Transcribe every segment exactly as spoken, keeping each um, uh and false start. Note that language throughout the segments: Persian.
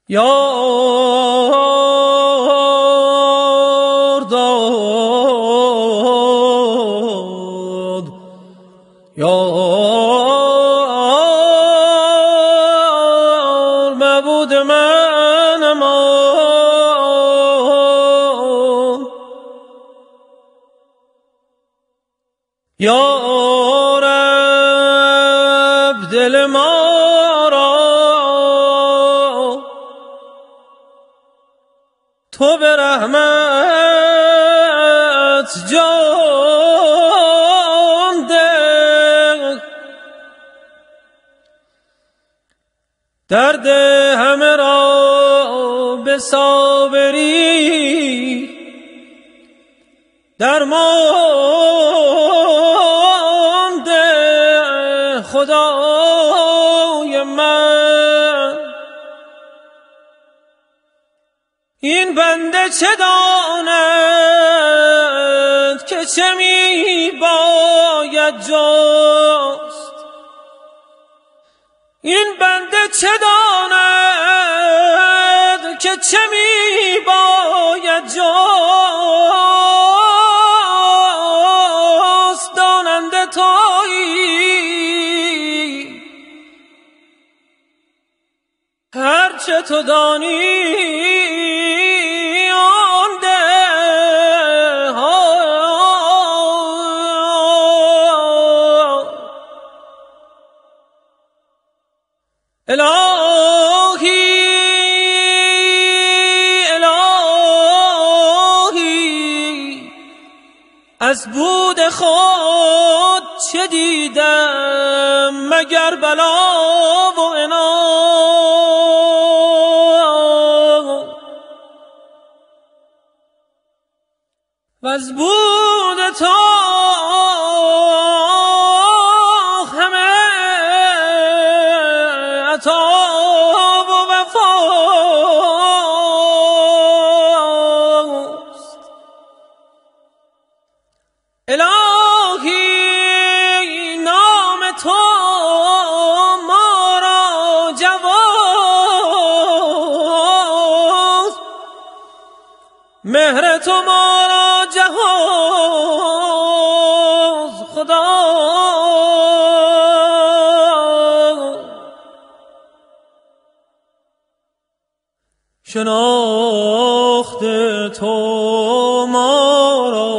یار داد یار معبود من امان یا رب دل ما را تو به رحمت جان ده درد همه را به صابری درمان ده خدای من. این بنده چه داند که چه می باید جست، این بنده چه داند که چه می باید جست، داننده تویی هرچه تو دانی آن ده. الهی الهی از بود خود چه دیدم مگر بلا و عناد، و از بود تو همه عطا و وفاست. الهی نام تو ما را جواز، مهر تو ما را جهاز خدا. شناخت تو ما را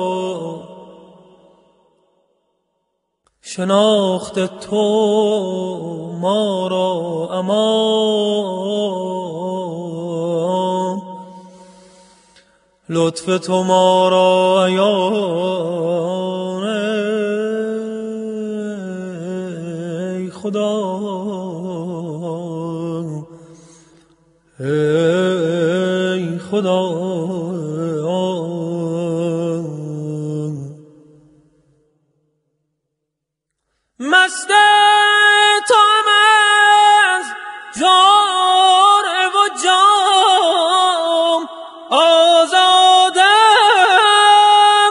شناخت تو ما را امان، لطف تو ما را عیان ای خدا، ای خدا. مست توام از جرعه و جام آزادم،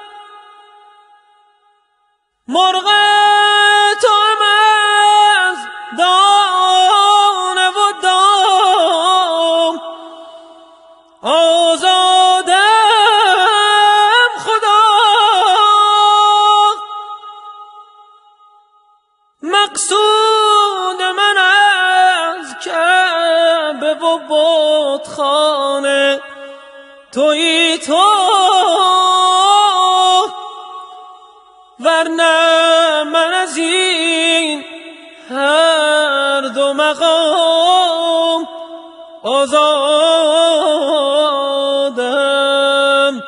مرغ توام از دانه و دام آزادم خدا. مقصود من از کعبه و بتخانه تویی تو، ورنه من از این هر دو مقام آزادم.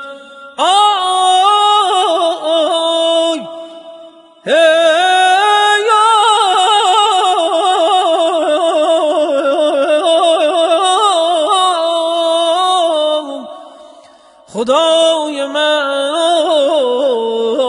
آی خدای من